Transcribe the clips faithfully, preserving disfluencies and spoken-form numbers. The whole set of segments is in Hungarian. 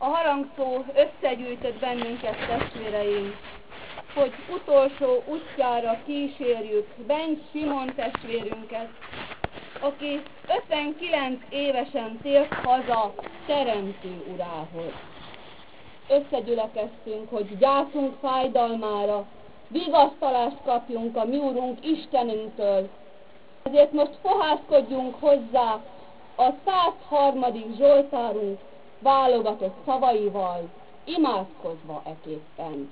A harangszó összegyűjtött bennünket, testvéreim, hogy utolsó útjára kísérjük Bencs Simon testvérünket, aki ötvenkilenc évesen tért haza Teremtő Urához. Összegyülekeztünk, hogy gyászunk fájdalmára vigasztalást kapjunk a mi Urunk Istenünktől. Ezért most fohászkodjunk hozzá a százharmadik Zsoltárunk válogatott szavaival, imádkozva eképpen.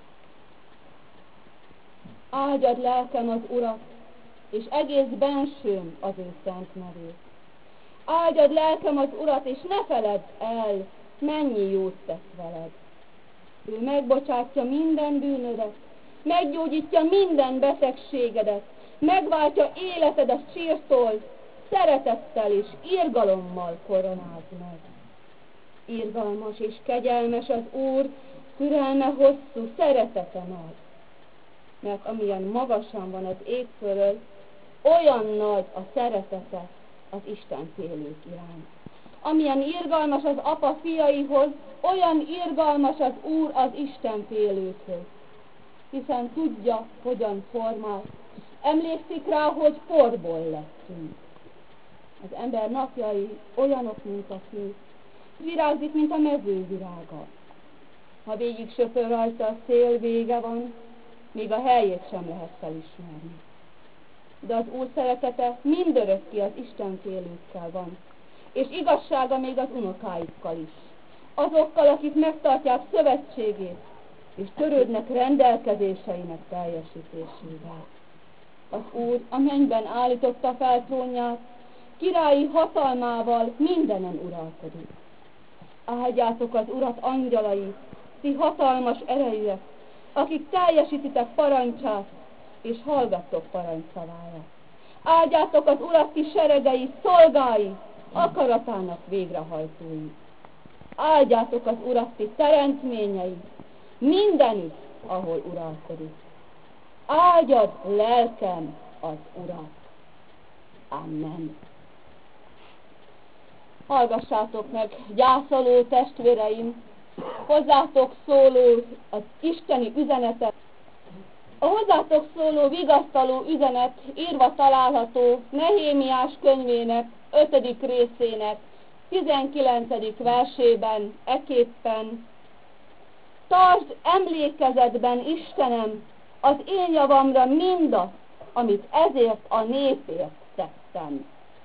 Áldjad lelkem az Urat, és egész bensőm az ő szent nevét. Áldjad lelkem az Urat, és ne feledd el, mennyi jót tesz veled. Ő megbocsátja minden bűnödet, meggyógyítja minden betegségedet, megváltja életedet sírtól, szeretettel és irgalommal koronáz meg. Irgalmas és kegyelmes az Úr, türelme hosszú, szeretete nagy. Mert amilyen magasan van az ég fölött, olyan nagy a szeretete az Isten félők iránt. Amilyen irgalmas az apa fiaihoz, olyan irgalmas az Úr az Isten félőkhöz. Hiszen tudja, hogyan formál. Emlékszik rá, hogy porból lettünk. Az ember napjai olyanok, mint a fű. Virágzik, mint a mező virága. Ha végig söpör rajta a szél, vége van, még a helyét sem lehet felismerni. De az Úr szeretete mindörökké az Isten félőkkel van, és igazsága még az unokáikkal is. Azokkal, akik megtartják szövetségét, és törődnek rendelkezéseinek teljesítésével. Az Úr a mennyben állította fel trónját, királyi hatalmával mindenen uralkodik. Áldjátok az Urat angyalai, ti hatalmas erejűek, akik teljesítitek parancsát, és hallgattok parancsszavára. Áldjátok az Urat ti seregei, szolgái, akaratának végrehajtói. Áldjátok az Urat ti teremtményei, mindenütt, ahol uralkodik. Áldjad lelkem az Urat. Amen. Hallgassátok meg, gyászoló testvéreim, hozzátok szóló az isteni üzenetet. A hozzátok szóló vigasztaló üzenet írva található Nehémiás könyvének ötödik részének tizenkilencedik versében eképpen: tartsd emlékezetben, Istenem, az én javamra mindazt, amit ezért a népért tettem.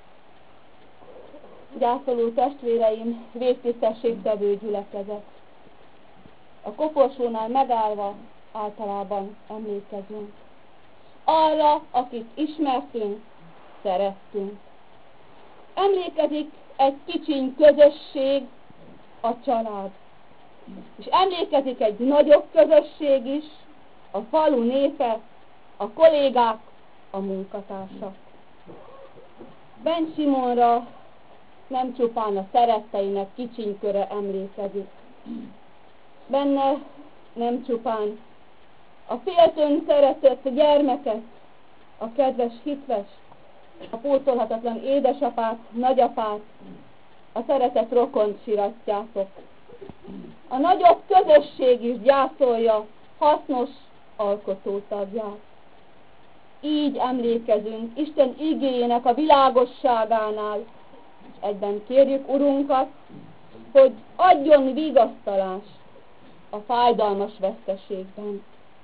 Gyászoló testvéreim, végtisztességtevő gyülekezet. A koporsónál megállva általában emlékezünk arra, akit ismertünk, szerettünk. Emlékezik egy kicsiny közösség, a család. És emlékezik egy nagyobb közösség is, a falu népe, a kollégák, a munkatársak. Bencs Simonra nem csupán a szeretteinek kicsiny köre emlékezik. Benne nem csupán a féltőn szeretett gyermeket, a kedves hitves, a pótolhatatlan édesapát, nagyapát, a szeretett rokont siratjátok. A nagyobb közösség is gyászolja hasznos alkotótagját. Így emlékezünk Isten igéjének a világosságánál, és egyben kérjük Urunkat, hogy adjon vigasztalást a fájdalmas veszteségben.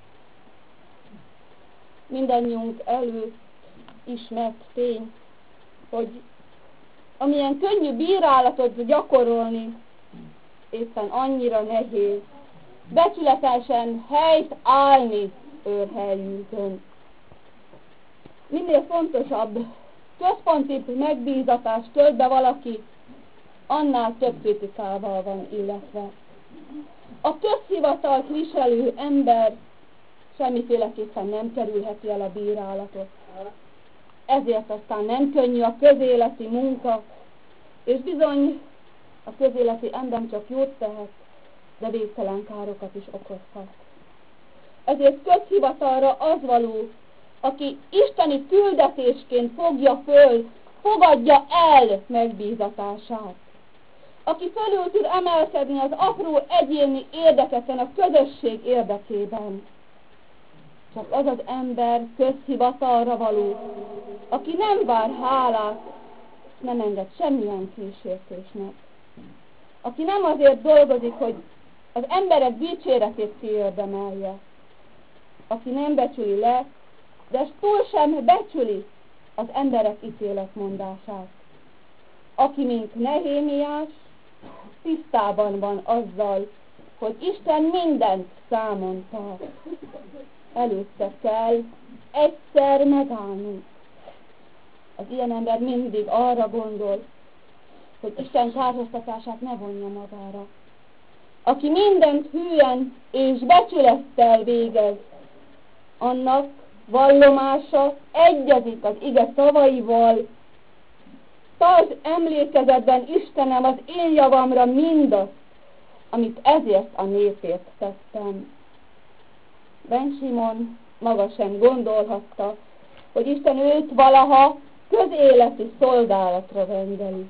Mindannyiunk előtt ismert tény, hogy amilyen könnyű bírálatot gyakorolni, éppen annyira nehéz becsületesen helyt állni őrhelyünkön. Minél fontosabb, központibb megbízatást tölt be valaki, annál több kritikával van illetve. A közhivatalt viselő ember semmiféleképpen nem kerülheti el a bírálatot. Ezért aztán nem könnyű a közéleti munka, és bizony a közéleti ember csak jót tehet, de végtelen károkat is okozhat. Ezért közhivatalra az való, aki isteni küldetésként fogja föl, fogadja el megbízatását. aki fölül tud emelkedni az apró egyéni érdekeken a közösség érdekében. Csak az az ember közhivatalra való, aki nem vár hálát, és nem enged semmilyen kísértésnek. Aki nem azért dolgozik, hogy az emberek dicséretét kiérdemelje. Aki nem becsüli le, de túl sem becsüli az emberek ítéletmondását. Aki, mint Nehémiás, tisztában van azzal, hogy Isten mindent számon tart. Előtte kell egyszer megállnunk. Az ilyen ember mindig arra gondol, hogy Isten kárhoztatását ne vonja magára. Aki mindent hűen és becsülettel végez, annak vallomása egyezik az ige szavaival. Tartsd emlékezetben, Istenem, az én javamra mindazt, amit ezért a népért tettem. Ben Simon maga sem gondolhatta, hogy Isten őt valaha közéleti szolgálatra rendeli.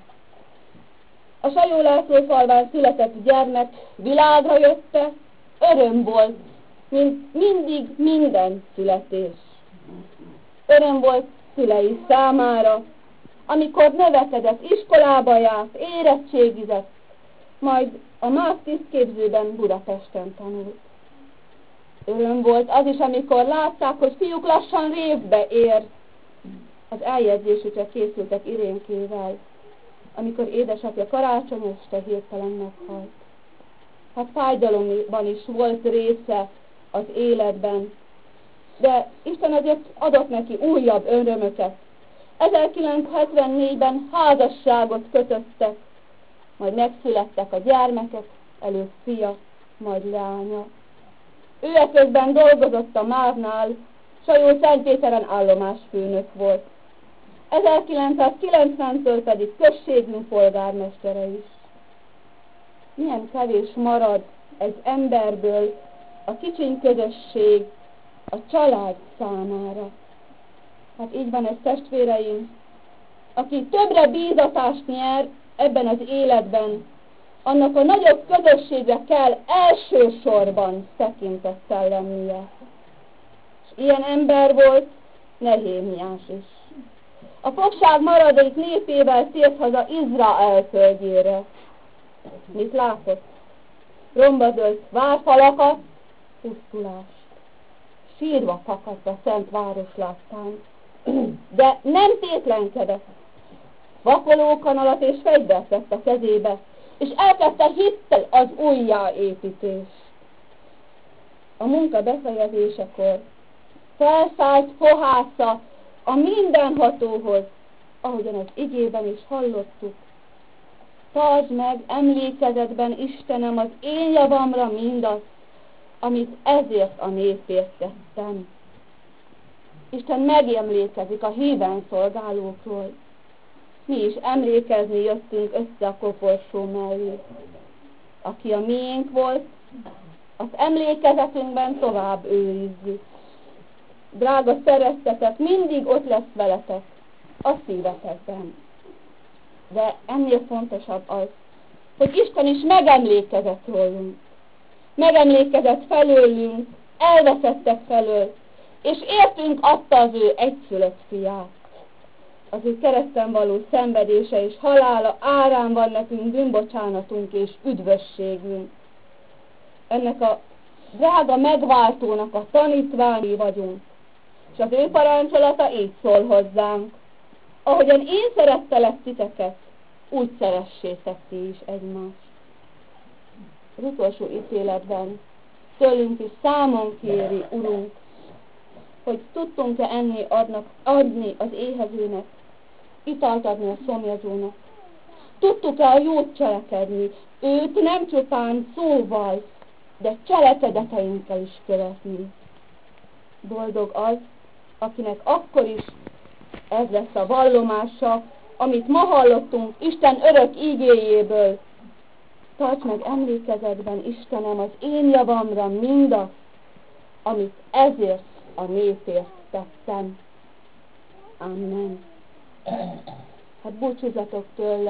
A Sajó László falván született gyermek világra jötte, öröm volt, mint mindig minden születés. Öröm volt szülei számára, amikor növekedett, iskolába járt, érettségizett, majd a MÁV tisztképzőben Budapesten tanult. Öröm volt az is, amikor látták, hogy fiúk lassan révbe ér. Az eljegyzésükre készültek Irénkével, amikor édesapja karácsony este hirtelen meghalt. Hát fájdalomban is volt része az életben, de Isten azért adott neki újabb örömöket. ezerkilencszázhetvennégyben házasságot kötöttek, majd megszülettek a gyermekek, előbb fia, majd lánya. Ő eközben dolgozott a MÁV-nál, Sajó-Szentpéteren állomásfőnök volt. ezerkilencszázkilencventől pedig községünk polgármestere is. Milyen kevés marad egy emberből a kicsiny közösség, a család számára. Hát így van ez, testvéreim, aki többre bízatást nyer ebben az életben, annak a nagyobb közösségre kell elsősorban tekintettel lennie. És ilyen ember volt Nehémiás is. A fogság maradék népével tért haza Izrael földjére. Mit látott? Romba dőlt várfalakat, pusztulást. Sírva fakadt a szent város láttán, de nem tétlenkedett. Vakolókanalat és fegyvert vett a kezébe, és elkezdte hittel az újjáépítést. A munka befejezésekor felszállt fohásza a mindenhatóhoz, ahogyan az igében is hallottuk. Tartsd meg emlékezetben, Istenem, az én javamra mindazt, amit ezért a népért tettem. Isten megemlékezik a híven szolgálókról. Mi is emlékezni jöttünk össze a koporsó mellé. Aki a miénk volt, az emlékezetünkben tovább őrizzük. Drága szerettetek, mindig ott lesz veletek, a szívetekben. De ennél fontosabb az, hogy Isten is megemlékezett rólunk. Megemlékezett felőlünk, elveszettek felől, és értünk adta az ő egyszülött fiát. Az ő kereszten való szenvedése és halála árán van nekünk bűnbocsánatunk és üdvösségünk. Ennek a drága megváltónak a tanítványi vagyunk, és az ő parancsolata így szól hozzánk. Ahogyan én szerettelek titeket, úgy szeressétek ti is egymást. Az utolsó ítéletben tőlünk is számon kéri, Urunk, hogy tudtunk-e enni adnak, adni az éhezőnek, italt adni a szomjazónak. Tudtuk-e a jót cselekedni, őt nem csupán szóval, de cselekedeteinkkel is követni. Boldog az, akinek akkor is ez lesz a vallomása, amit ma hallottunk Isten örök ígéjéből. Tarts meg emlékezetben, Istenem, az én javamra mindazt, amit ezért a népért tettem. Amen. Hát búcsúzatok tőle,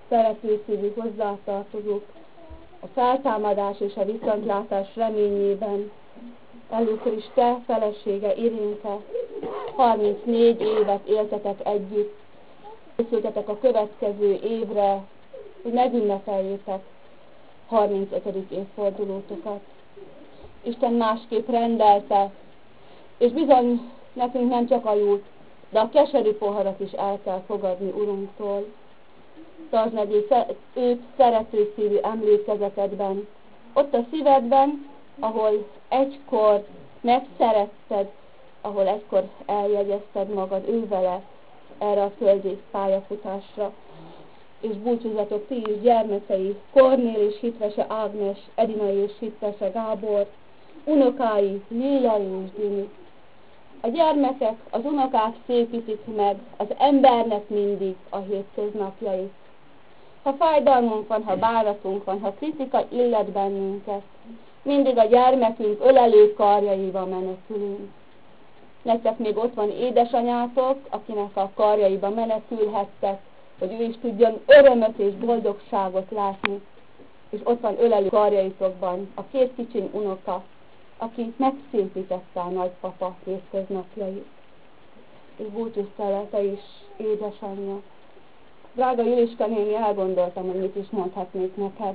szeretőszívű hozzátartozók a feltámadás és a viszontlátás reményében. Először is te, felesége Irénke, harmincnégy évet éltetek együtt, készültetek a következő évre, hogy megünnepeljétek harmincötödik évfordulótokat. Isten másképp rendelte, és bizony nekünk nem csak a jót, de a keserű poharat is el kell fogadni Urunktól. Tartsd meg őt szerető szívű emlékezetedben, ott a szívedben, ahol egykor megszeretted, ahol egykor eljegyezted magad ővele erre a földi pályafutásra. És búcsúzatok ti is gyermekei, Kornél és hitvese Ágnes, Edina és hitvese Gábor, unokái Lilla és Dini. A gyermekek, az unokák szépítik meg az embernek mindig a hétköznapjait. Ha fájdalmunk van, ha bánatunk van, ha kritika illet bennünket, mindig a gyermekünk ölelő karjaiba menekülünk. Nektek még ott van édesanyátok, akinek a karjaiba menekülhettek, hogy ő is tudjon örömöt és boldogságot látni. És ott van ölelő karjaitokban a két kicsiny unoka, aki megszépítette a nagypapa hétköznapjait. És búcsúsztelete is édesanyja. Drága Juliska néni, elgondoltam, hogy mit is mondhatnék neked.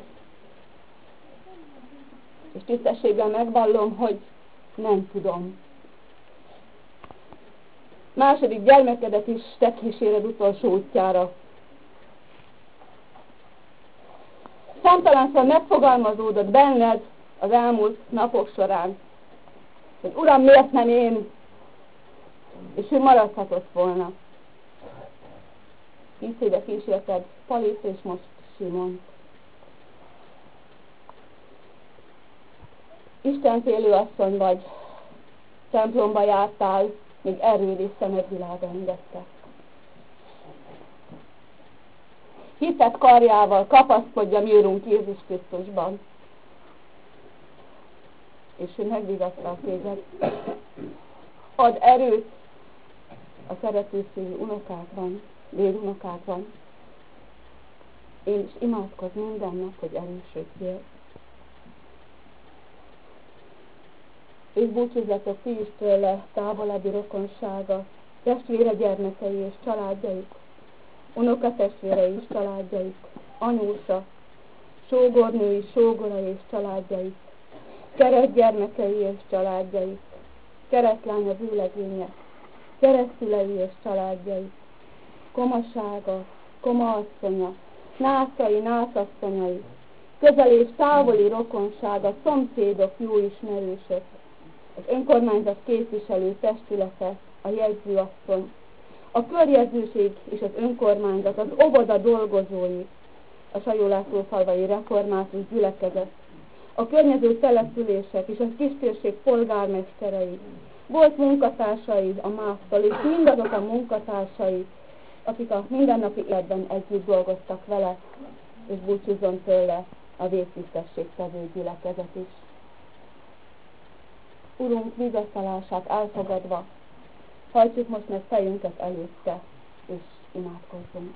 És tisztességgel megvallom, hogy nem tudom. Második gyermekedet is te kíséred utolsó útjára. Számtalanszor megfogalmazódott benned az elmúlt napok során, hogy Uram, miért nem én? És ő maradhatott volna. Ízébe kísérted Palit és most Simont. Isten félő asszony vagy, templomba jártál, még erőd és szemed világa engedtek. Hitted karjával kapaszkodja mi Urunk Jézus Krisztusban, és ő megvigasztal téged. Ad erőt a szeretőszívű unokákban, dédunokákban. Én is imádkozz minden nap, hogy erősödjél. És búcsúzzatok ti is tőle távolabbi rokonsága, testvére gyermekei és családjaik, unokatestvérei és családjaik, anyósa, sógornői, sógorai és családjaik, keresztgyermekei és családjaik, keresztlánya vőlegénye, keresztülei és családjaik, komasága, komaasszonya, nászai, nászasszonyai, közel és távoli rokonsága, szomszédok, jó ismerősök, az önkormányzat képviselő testülete, a jegyzőasszony, a körjegyzőség és az önkormányzat, az óvoda dolgozói, a Sajólászlófalvai református gyülekezet, a környező települések és a kistérség polgármesterei, volt munkatársai a másztal, és mindazok a munkatársai, akik a mindennapi életben együtt dolgoztak vele, és búcsúzzon tőle a végtisztességtevő gyülekezet is. Urunk vigasztalását elfogadva, hajtsuk most meg fejünket előtte, és imádkozzunk.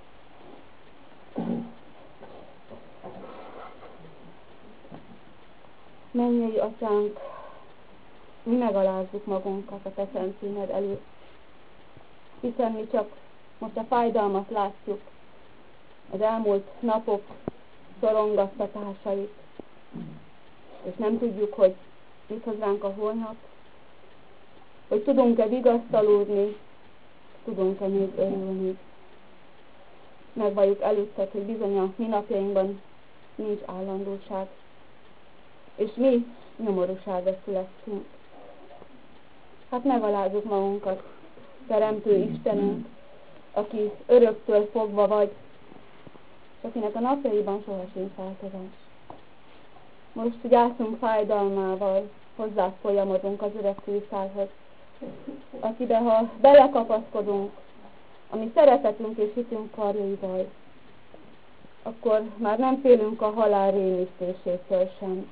Mennyei Atyánk, mi megalázzuk magunkat a Te szent színed előtt, hiszen mi csak most a fájdalmat látjuk, az elmúlt napok szorongattatásait, és nem tudjuk, hogy mit hoz ránk a holnap, hogy tudunk-e vigasztalódni, tudunk-e még örülni. Megvalljuk előtted, hogy bizony a mi napjainkban nincs állandóság, és mi nyomorúságra születtünk. Hát megalázzuk magunkat, Teremtő Istenünk, aki öröktől fogva vagy, és akinek a napjaiban sohasem változás. Most gyászunk fájdalmával hozzá folyamodunk az öreg kőszálhoz, akibe, ha belekapaszkodunk, a mi szeretetünk és hitünk karjaival, akkor már nem félünk a halál rémisztésétől sem.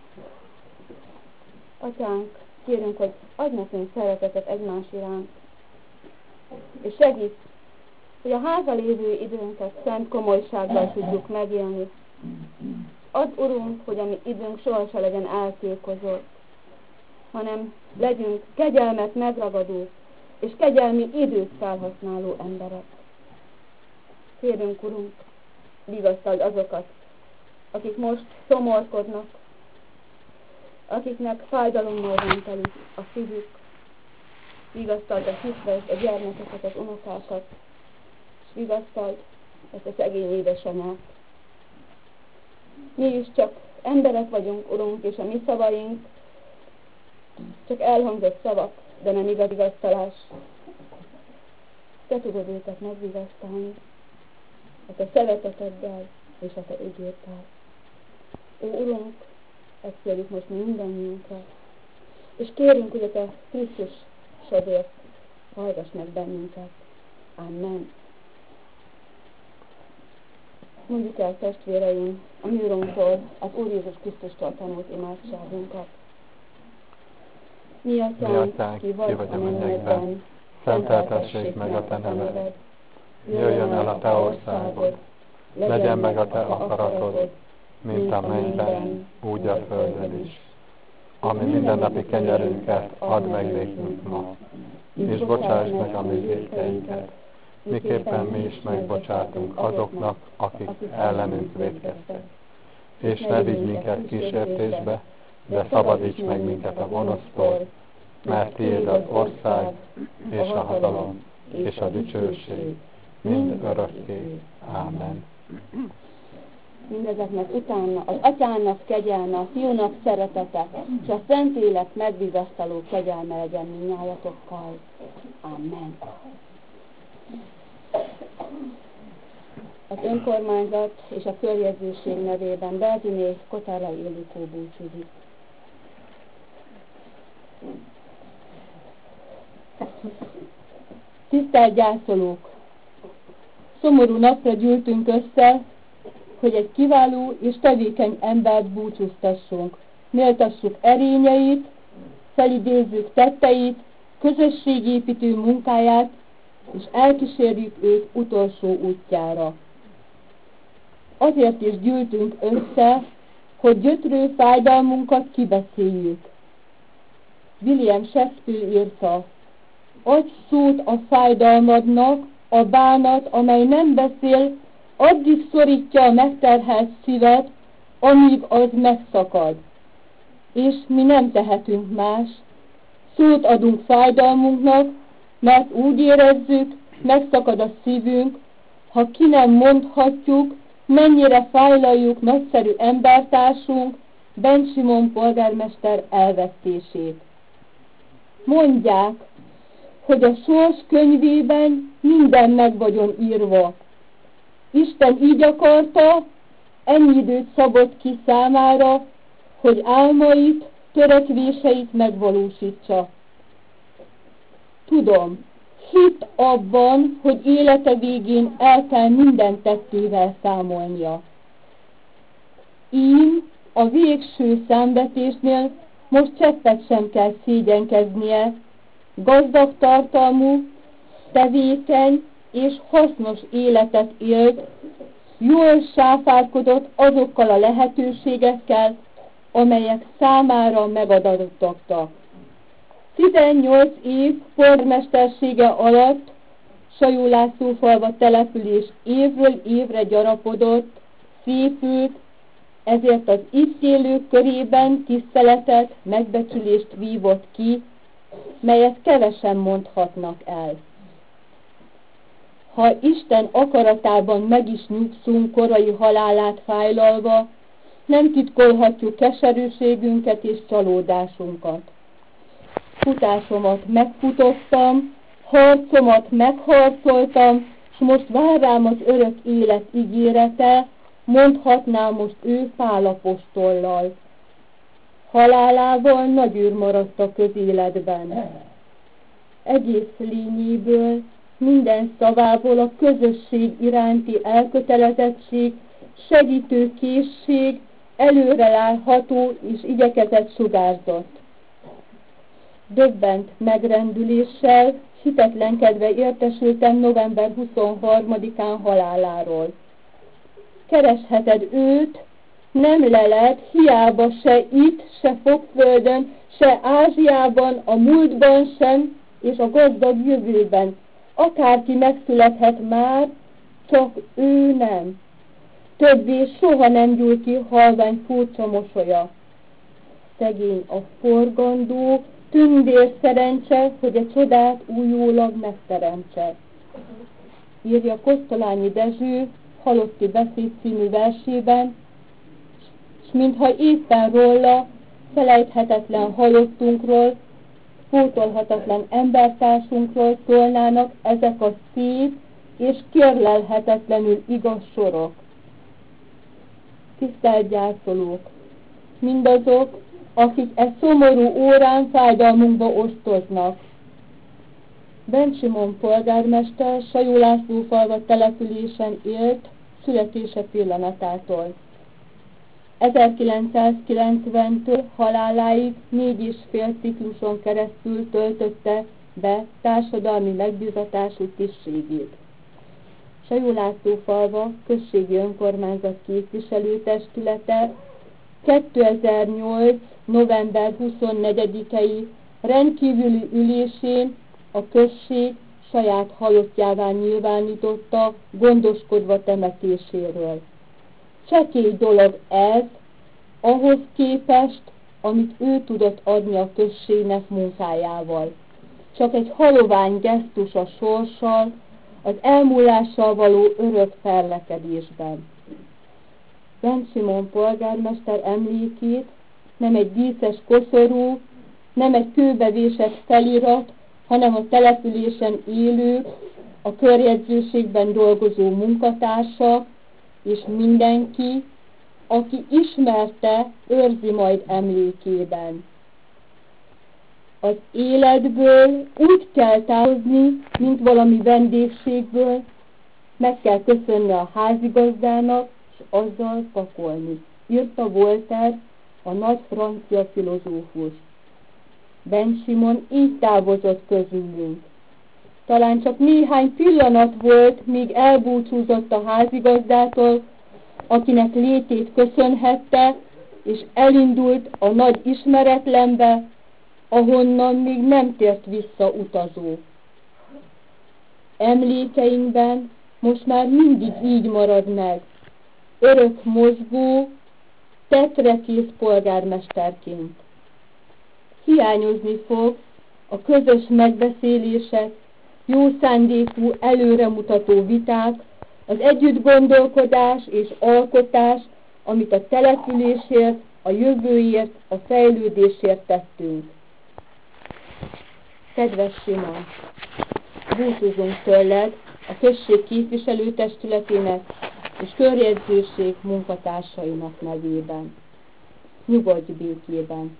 Atyánk, kérünk, hogy adj nekünk szeretetet egymás iránt, és segíts, hogy a hátralévő időnket szent komolysággal tudjuk megélni. Add, Urunk, hogy a mi időnk sohasem legyen eltékozott, hanem legyünk kegyelmet megragadó és kegyelmi időt felhasználó emberek. Kérünk, Urunk, vigasztald azokat, akik most szomorkodnak, akiknek fájdalommal van teli a szívük. Vigasztald a hitvest, a gyermekeket, az unokákat, és vigasztald ezt a szegény édesanyát. Mi is csak emberek vagyunk, Urunk, és a mi szavaink csak elhangzott szavak, de nem igaz vigasztalás. Te tudod őket megvigasztalni, a te szereteteddel és a te ígéddel. Ó, Urunk, ezt kérjük most mindannyiunkra, és kérünk, hogy a te Krisztusodért hallgass meg bennünket. Amen. Mondjuk el, testvéreim, a mi Urunktól, az Úr Jézus Krisztustól tanult imádságunkat. Mi atyánk, ki vagy a mennyekben, szenteltessék meg a te neved. Jöjjön el a te országod, legyen meg a te akaratod, mint a mennyben, úgy a földön is. Ami mindennapi kenyerünket add meg nékünk ma, és bocsáss meg a mi vétkeinket, miképpen mi is megbocsátunk azoknak, akik ellenünk vétkeztek. És ne vigy minket kísértésbe, de szabadíts meg minket a gonosztól, mert tiéd az ország, és a hatalom, és a dicsőség, mind örökké. Ámen. Mindezeknek utána az Atyának kegyelme, a Fiúnak szeretete, és a Szentlélek megvigasztaló kegyelme legyen mindnyájatokkal. Amen. Az önkormányzat és a körjegyzőség nevében Berdiné Kotárlai Ildikó búcsúzik. Tisztelt gyászolók! Szomorú napra gyűltünk össze, hogy egy kiváló és tevékeny embert búcsúztassunk. Méltassuk erényeit, felidézzük tetteit, közösségépítő munkáját, és elkísérjük őt utolsó útjára. Azért is gyűltünk össze, hogy gyötrő fájdalmunkat kibeszéljük. William Shakespeare írta: adj szót a fájdalmadnak, a bánat, amely nem beszél, addig szorítja a megterhelt szívet, amíg az megszakad. És mi nem tehetünk más. Szót adunk fájdalmunknak, mert úgy érezzük, megszakad a szívünk, ha ki nem mondhatjuk, mennyire fájlaljuk nagyszerű embertársunk, Bent Simon polgármester elvesztését. Mondják, hogy a sors könyvében minden meg vagyon írva. Isten így akarta, ennyi időt szabott ki számára, hogy álmait, törekvéseit megvalósítsa. Tudom, hitt abban, hogy élete végén el kell minden tettével számolnia. Ím a végső számvetésnél most cseppet sem kell szégyenkeznie, gazdag tartalmú, tevékeny és hasznos életet élt, jól sáfárkodott azokkal a lehetőségekkel, amelyek számára megadatottak. tizennyolc év polgármestersége alatt Sajólászlófalva település évről évre gyarapodott, szépült, ezért az itt élők körében tiszteletet, megbecsülést vívott ki, melyet kevesen mondhatnak el. Ha Isten akaratában meg is nyugszunk korai halálát fájlalva, nem titkolhatjuk keserűségünket és csalódásunkat. Futásomat megfutottam, harcomat megharcoltam, s most vár rám az örök élet ígérete, mondhatná most ő Pál apostollal. Halálával nagy űr maradt a közéletben. Egész lényéből, minden szavából a közösség iránti elkötelezettség, segítő készség, előrelátható és igyekezett sugárzott. Döbbent megrendüléssel, hitetlenkedve értesültem november huszonharmadikán haláláról. Keresheted őt, nem leled, hiába se itt, se Fokföldön, se Ázsiában, a múltban sem, és a gazdag jövőben. Akárki megszülethet már, csak ő nem. Többé soha nem gyúl ki halvány furcsa mosolya. Szegény a forgandó, tündér szerencse, hogy a csodát újólag megteremtse. Írja Kosztolányi Dezső Halotti beszéd című versében, s mintha éppen róla, felejthetetlen halottunkról, pótolhatatlan embertársunkról szólnának ezek a szép és kérlelhetetlenül igaz sorok. Tisztelt gyászolók! Mindazok, akik e szomorú órán fájdalmunkba osztoznak. Bent Simon polgármester Sajólászlófalva településen élt születése pillanatától. ezerkilencszázkilencventől haláláig négy és fél cikluson keresztül töltötte be társadalmi megbízatású tisztségét. Sajólászlófalva községi önkormányzat képviselőtestülete kétezer-nyolc. november huszonnegyedikei rendkívüli ülésén a község saját halottjává nyilvánította, gondoskodva temetéséről. Csekély dolog ez, ahhoz képest, amit ő tudott adni a községnek munkájával. Csak egy halovány gesztus a sorssal, az elmúlással való örök fellekedésben. Bent Simon polgármester emlékét nem egy díszes koszorú, nem egy kőbevésett felirat, hanem a településen élők, a körjegyzőségben dolgozó munkatársak, és mindenki, aki ismerte, őrzi majd emlékében. Az életből úgy kell távozni, mint valami vendégségből, meg kell köszönni a házigazdának, és azzal pakolni, írta Voltaire, a nagy francia filozófus. Bent Simon így távozott közülünk. Talán csak néhány pillanat volt, míg elbúcsúzott a házigazdától, akinek létét köszönhette, és elindult a nagy ismeretlenbe, ahonnan még nem tért vissza utazó. Emlékeinkben most már mindig így marad meg, örök mozgó, tetrekész polgármesterként. Hiányozni fog a közös megbeszélések, jó szándékú, előremutató viták, az együttgondolkodás és alkotás, amit a településért, a jövőért, a fejlődésért tettünk. Kedves Simon, búcsúzunk tőled a község képviselőtestületének és körjegyzőség munkatársainak nevében. Nyugodj békében!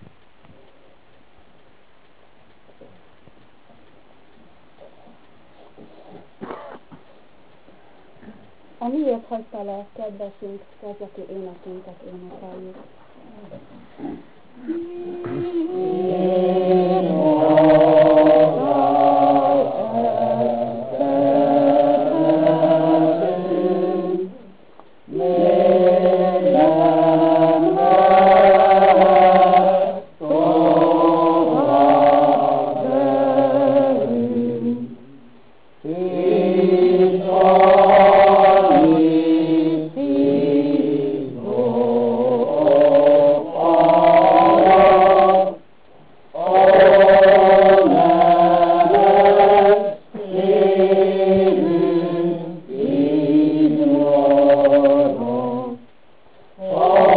A miért hagyta le kedvesünk kezdeti énekünket énekeljük. Oh